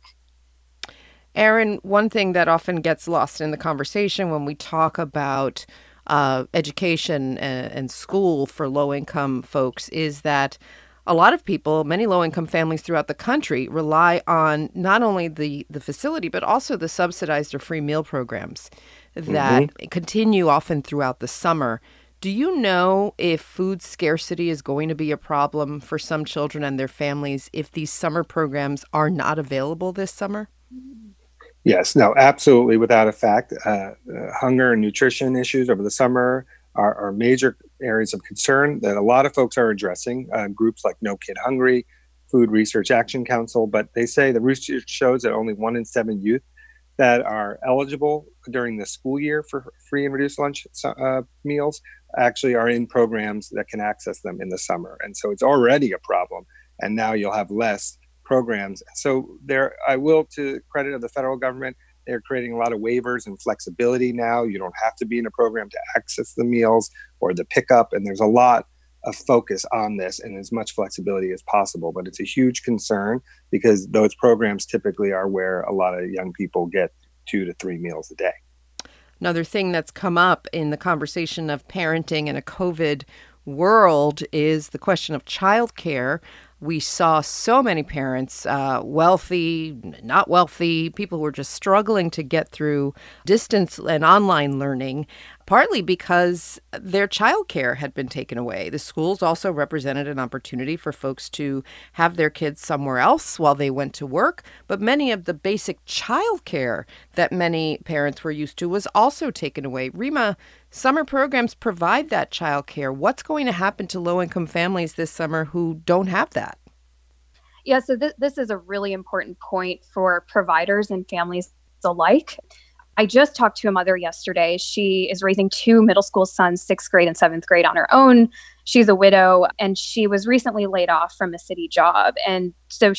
Erin, one thing that often gets lost in the conversation when we talk about education and school for low-income folks is that a lot of people, many low-income families throughout the country, rely on not only the facility, but also the subsidized or free meal programs that continue often throughout the summer. Do you know if food scarcity is going to be a problem for some children and their families if these summer programs are not available this summer? Yes, no, absolutely, without a fact. Hunger and nutrition issues over the summer are major areas of concern that a lot of folks are addressing. Groups like No Kid Hungry, Food Research Action Council, but they say the research shows that only 1 in 7 youth that are eligible during the school year for free and reduced lunch meals actually are in programs that can access them in the summer. And so it's already a problem. And now you'll have less programs. So I will, to credit of the federal government, they're creating a lot of waivers and flexibility now. You don't have to be in a program to access the meals or the pickup. And there's a lot of focus on this and as much flexibility as possible. But it's a huge concern because those programs typically are where a lot of young people get 2 to 3 meals a day. Another thing that's come up in the conversation of parenting in a COVID world is the question of childcare. We saw so many parents, wealthy, not wealthy, people who were just struggling to get through distance and online learning, partly because their childcare had been taken away. The schools also represented an opportunity for folks to have their kids somewhere else while they went to work. But many of the basic childcare that many parents were used to was also taken away. Rima, summer programs provide that childcare. What's going to happen to low-income families this summer who don't have that? Yeah, so this is a really important point for providers and families alike. I just talked to a mother yesterday. She is raising 2 middle school sons, 6th grade and 7th grade, on her own. She's a widow, and she was recently laid off from a city job. And so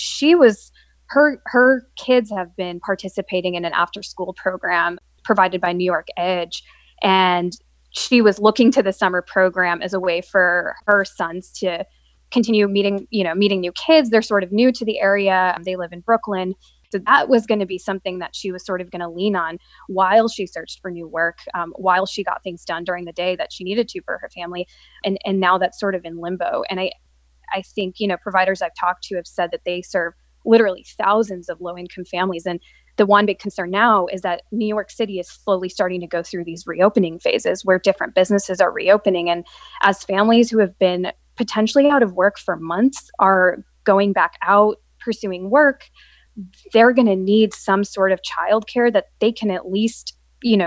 her kids have been participating in an after-school program provided by New York Edge. And she was looking to the summer program as a way for her sons to continue meeting new kids. They're sort of new to the area. They live in Brooklyn. So that was going to be something that she was sort of going to lean on while she searched for new work, while she got things done during the day that she needed to for her family. And now that's sort of in limbo. And I think, providers I've talked to have said that they serve literally thousands of low-income families. And the one big concern now is that New York City is slowly starting to go through these reopening phases where different businesses are reopening. And as families who have been potentially out of work for months are going back out, pursuing work, they're going to need some sort of childcare that they can at least,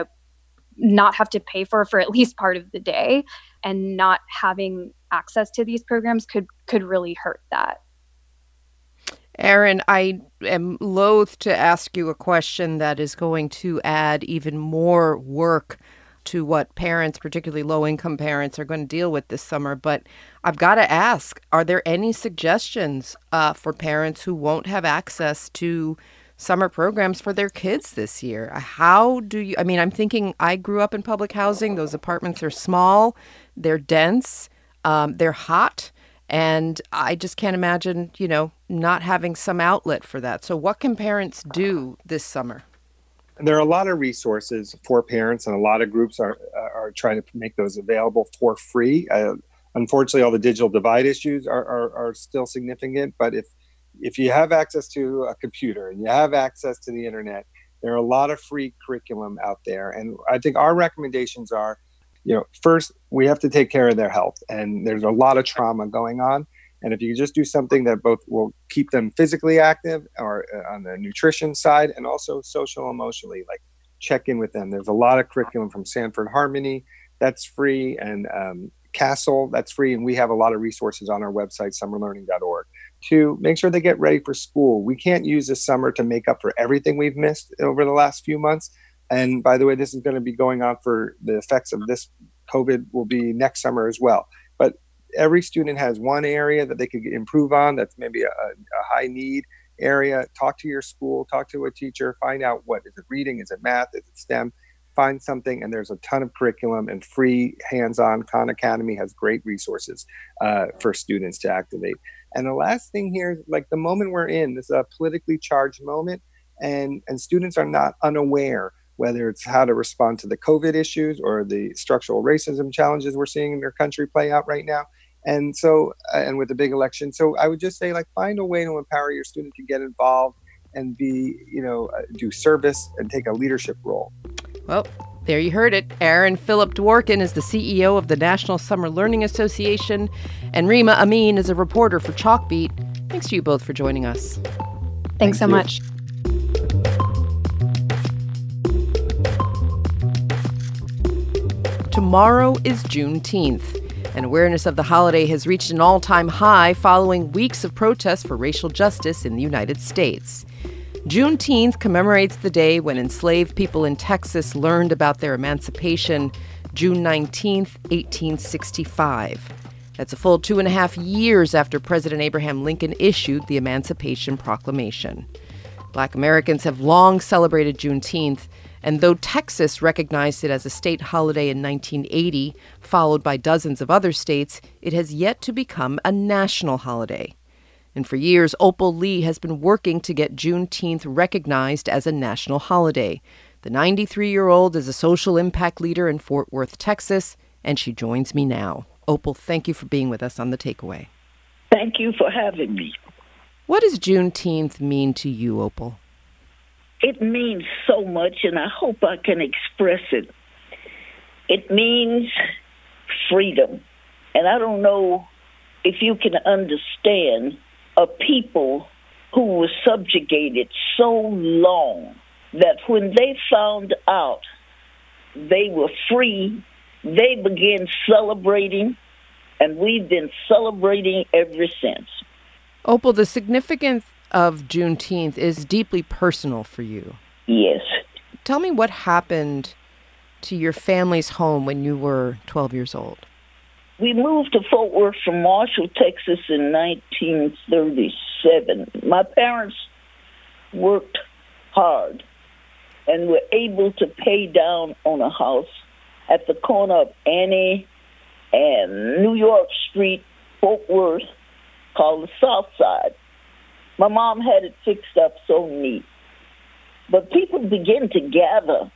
not have to pay for at least part of the day. And not having access to these programs could really hurt that. Erin, I am loath to ask you a question that is going to add even more work to what parents, particularly low-income parents, are going to deal with this summer. But I've got to ask, are there any suggestions for parents who won't have access to summer programs for their kids this year? How do you, I'm thinking I grew up in public housing. Those apartments are small, they're dense, they're hot. And I just can't imagine, not having some outlet for that. So what can parents do this summer? There are a lot of resources for parents, and a lot of groups are trying to make those available for free. Unfortunately, all the digital divide issues are still significant. But if you have access to a computer and you have access to the internet, there are a lot of free curriculum out there. And I think our recommendations are, first, we have to take care of their health. And there's a lot of trauma going on. And if you just do something that both will keep them physically active or on the nutrition side and also social emotionally, like check in with them. There's a lot of curriculum from Sanford Harmony that's free, and Castle that's free. And we have a lot of resources on our website, summerlearning.org, to make sure they get ready for school. We can't use this summer to make up for everything we've missed over the last few months, And by the way, this is going to be going on for the effects of this COVID will be next summer as well. But every student has one area that they could improve on. That's maybe a high need area. Talk to your school, talk to a teacher, find out what is it reading, is it math, is it STEM, find something. And there's a ton of curriculum and free hands-on. Khan Academy has great resources for students to activate. And the last thing here, like the moment we're in, this is a politically charged moment, and students are not unaware whether it's how to respond to the COVID issues or the structural racism challenges we're seeing in their country play out right now. And so, and with the big election. So I would just say, like, find a way to empower your student to get involved and be, do service and take a leadership role. Well, there you heard it. Aaron Philip Dworkin is the CEO of the National Summer Learning Association, and Rima Amin is a reporter for Chalkbeat. Thanks to you both for joining us. Thanks so much. Tomorrow is Juneteenth, and awareness of the holiday has reached an all-time high following weeks of protests for racial justice in the United States. Juneteenth commemorates the day when enslaved people in Texas learned about their emancipation, June 19th, 1865. That's a full 2.5 years after President Abraham Lincoln issued the Emancipation Proclamation. Black Americans have long celebrated Juneteenth, and though Texas recognized it as a state holiday in 1980, followed by dozens of other states, it has yet to become a national holiday. And for years, Opal Lee has been working to get Juneteenth recognized as a national holiday. The 93-year-old is a social impact leader in Fort Worth, Texas, and she joins me now. Opal, thank you for being with us on The Takeaway. Thank you for having me. What does Juneteenth mean to you, Opal? It means so much, and I hope I can express it. It means freedom. And I don't know if you can understand a people who were subjugated so long that when they found out they were free, they began celebrating, and we've been celebrating ever since. Opal, the significance of Juneteenth is deeply personal for you. Yes. Tell me what happened to your family's home when you were 12 years old. We moved to Fort Worth from Marshall, Texas in 1937. My parents worked hard and were able to pay down on a house at the corner of Annie and New York Street, Fort Worth, called the South Side. My mom had it fixed up so neat. But people began to gather,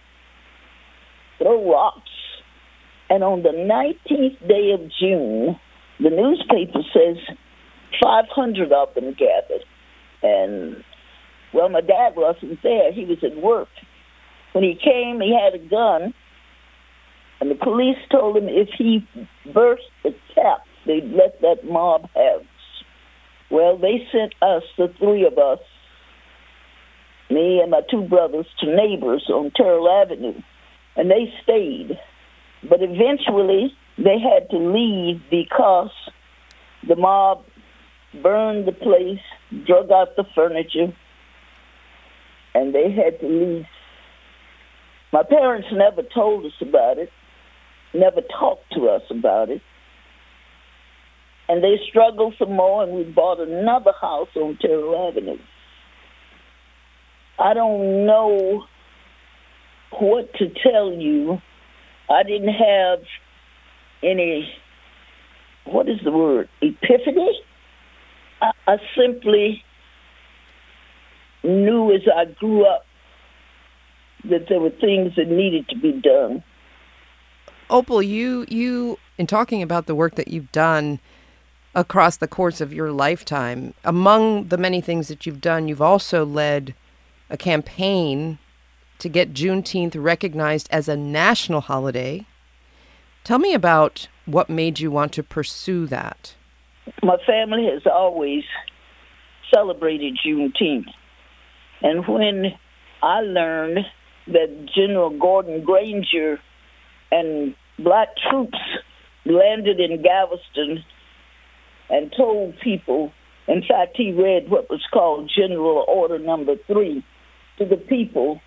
throw rocks. And on the 19th day of June, the newspaper says 500 of them gathered. And, well, my dad wasn't there. He was at work. When he came, he had a gun. And the police told him if he burst the tap, they'd let that mob have. Well, they sent us, the three of us, me and my two brothers, to Neighbors on Terrell Avenue. And they stayed. But eventually, they had to leave because the mob burned the place, drug out the furniture, and they had to leave. My parents never told us about it, never talked to us about it. And they struggled some more, and we bought another house on Terrell Avenue. I don't know what to tell you. I didn't have any, what is the word, epiphany? I simply knew as I grew up that there were things that needed to be done. Opal, you in talking about the work that you've done across the course of your lifetime, among the many things that you've done, you've also led a campaign to get Juneteenth recognized as a national holiday. Tell me about what made you want to pursue that. My family has always celebrated Juneteenth. And when I learned that General Gordon Granger and black troops landed in Galveston and told people, in fact, he read what was called General Order Number 3 to the people,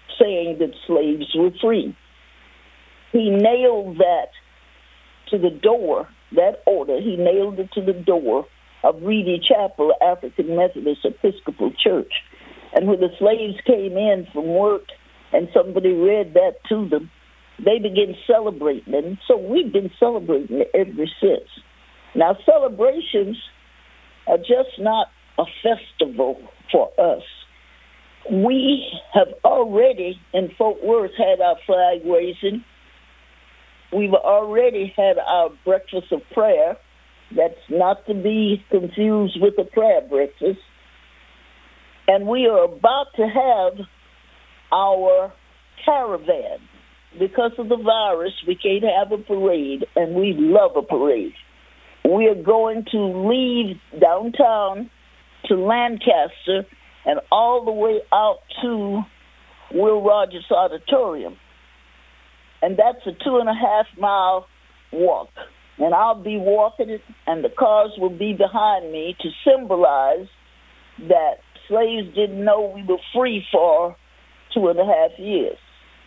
saying that slaves were free. He nailed that to the door, that order, he nailed it to the door of Reedy Chapel, African Methodist Episcopal Church. And when the slaves came in from work and somebody read that to them, they began celebrating. And so we've been celebrating it ever since. Now, celebrations are just not a festival for us. We have already, in Fort Worth, had our flag raising. We've already had our breakfast of prayer. That's not to be confused with a prayer breakfast. And we are about to have our caravan. Because of the virus, we can't have a parade, and we love a parade. We are going to leave downtown to Lancaster and all the way out to Will Rogers Auditorium. And that's a 2.5-mile walk. And I'll be walking it, and the cars will be behind me to symbolize that slaves didn't know we were free for 2.5 years.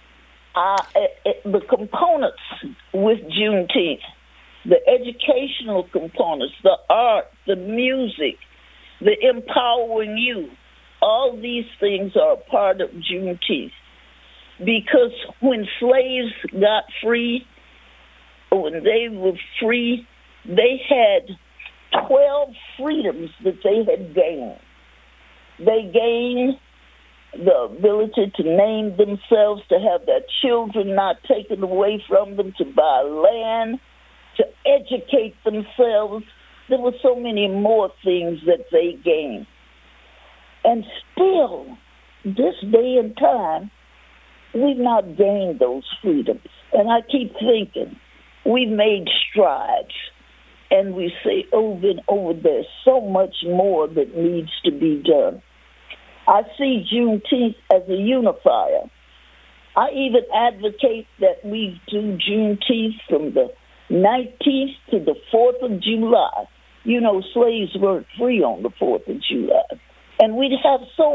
The components with Juneteenth, the educational components, the art, the music, the empowering you, all these things are a part of Juneteenth. Because when slaves got free, when they were free, they had 12 freedoms that they had gained. They gained the ability to name themselves, to have their children not taken away from them, to buy land, to educate themselves. There were so many more things that they gained. And still, this day and time, we've not gained those freedoms. And I keep thinking, we've made strides. And we say over and over, there's so much more that needs to be done. I see Juneteenth as a unifier. I even advocate that we do Juneteenth from the 19th to the 4th of July. You know, slaves weren't free on the 4th of July. And we'd have so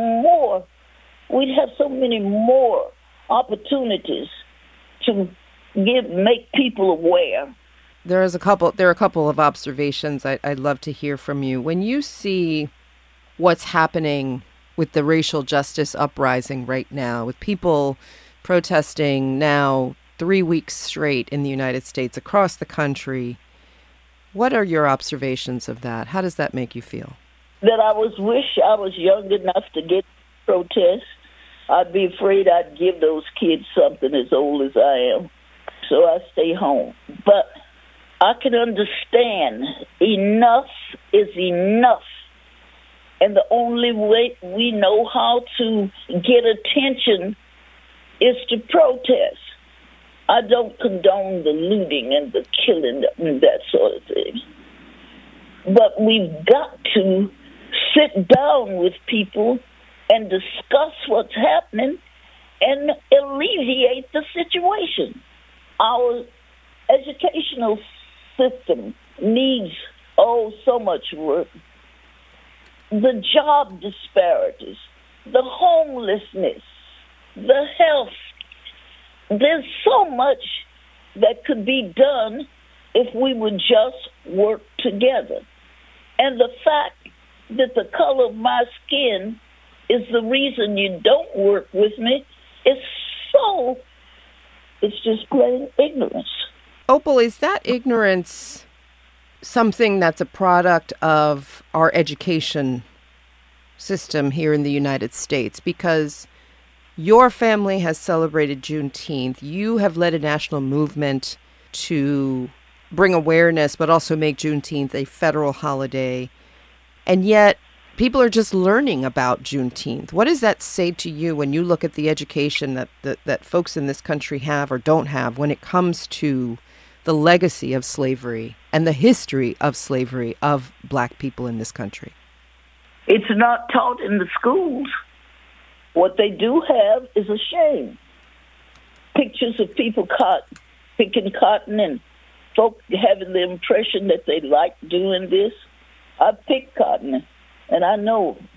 many more opportunities to make people aware. There are a couple of observations I'd love to hear from you. When you see what's happening with the racial justice uprising right now, with people protesting now 3 weeks straight in the United States, across the country, what are your observations of that? How does that make you feel? That I wish I was young enough to get protest. I'd be afraid I'd give those kids something as old as I am. So I stay home. But I can understand enough is enough. And the only way we know how to get attention is to protest. I don't condone the looting and the killing and that sort of thing. But we've got to sit down with people and discuss what's happening and alleviate the situation. Our educational system needs, so much work. The job disparities, the homelessness, the health. There's so much that could be done if we would just work together. And the fact that the color of my skin is the reason you don't work with me is it's just plain ignorance. Opal, is that ignorance something that's a product of our education system here in the United States? Because your family has celebrated Juneteenth. You have led a national movement to bring awareness, but also make Juneteenth a federal holiday. And yet, people are just learning about Juneteenth. What does that say to you when you look at the education that folks in this country have or don't have when it comes to the legacy of slavery and the history of slavery of Black people in this country? It's not taught in the schools. What they do have is a shame. Pictures of people picking cotton and folk having the impression that they like doing this. I pick cotton, and I know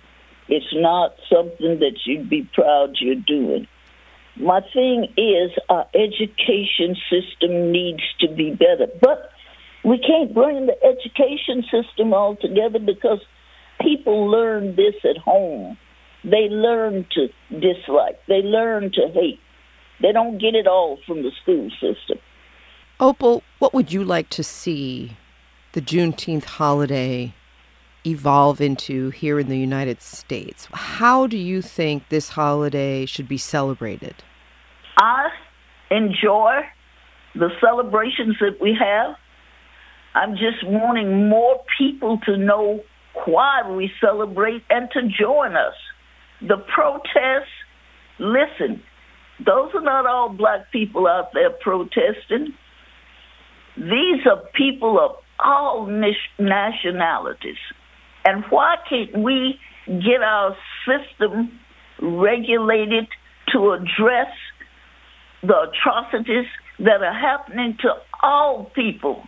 It's not something that you'd be proud you're doing. My thing is our education system needs to be better. But we can't bring the education system all together because people learn this at home. They learn to dislike. They learn to hate. They don't get it all from the school system. Opal, what would you like to see the Juneteenth holiday evolve into here in the United States? How do you think this holiday should be celebrated? I enjoy the celebrations that we have. I'm just wanting more people to know why we celebrate and to join us. The protests, listen, those are not all black people out there protesting. These are people of all nationalities. And why can't we get our system regulated to address the atrocities that are happening to all people?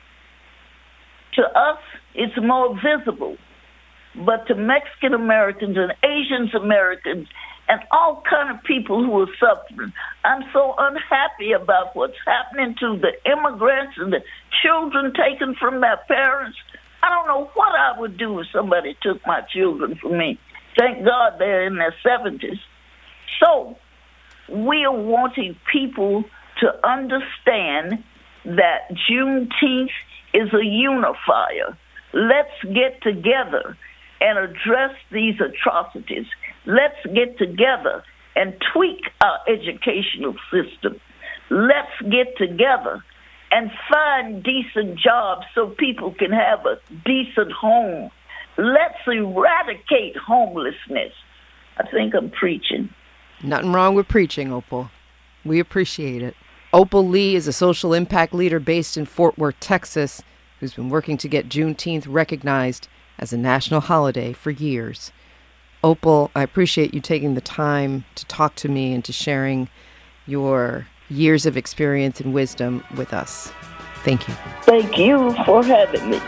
To us, it's more visible. But to Mexican Americans and Asian Americans and all kind of people who are suffering, I'm so unhappy about what's happening to the immigrants and the children taken from their parents. I don't know what I would do if somebody took my children from me. Thank God they're in their 70s. So we are wanting people to understand that Juneteenth is a unifier. Let's get together and address these atrocities. Let's get together and tweak our educational system. Let's get together and find decent jobs so people can have a decent home. Let's eradicate homelessness. I think I'm preaching. Nothing wrong with preaching, Opal. We appreciate it. Opal Lee is a social impact leader based in Fort Worth, Texas, who's been working to get Juneteenth recognized as a national holiday for years. Opal, I appreciate you taking the time to talk to me and to sharing your years of experience and wisdom with us. Thank you. Thank you for having me.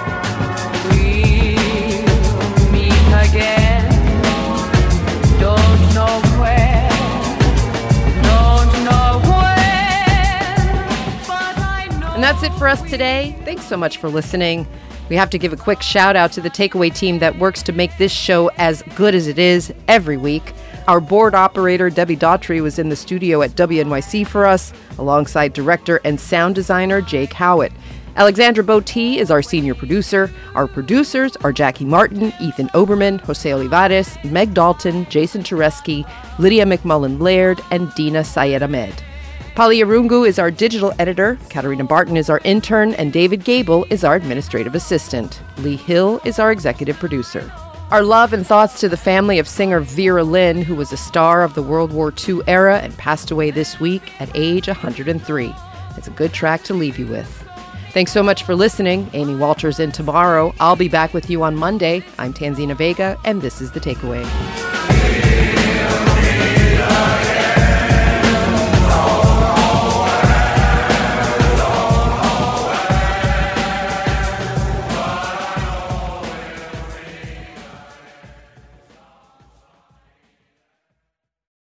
We'll meet again. Don't know where, don't know when, but I know. And that's it for us today. Thanks so much for listening. We have to give a quick shout out to the Takeaway team that works to make this show as good as it is every week. Our board operator, Debbie Daughtry, was in the studio at WNYC for us, alongside director and sound designer Jake Howitt. Alexandra Botti is our senior producer. Our producers are Jackie Martin, Ethan Oberman, Jose Olivares, Meg Dalton, Jason Tereski, Lydia McMullen-Laird, and Dina Syed Ahmed. Polly Arungu is our digital editor, Katarina Barton is our intern, and David Gable is our administrative assistant. Lee Hill is our executive producer. Our love and thoughts to the family of singer Vera Lynn, who was a star of the World War II era and passed away this week at age 103. It's a good track to leave you with. Thanks so much for listening. Amy Walters in tomorrow. I'll be back with you on Monday. I'm Tanzina Vega, and this is The Takeaway.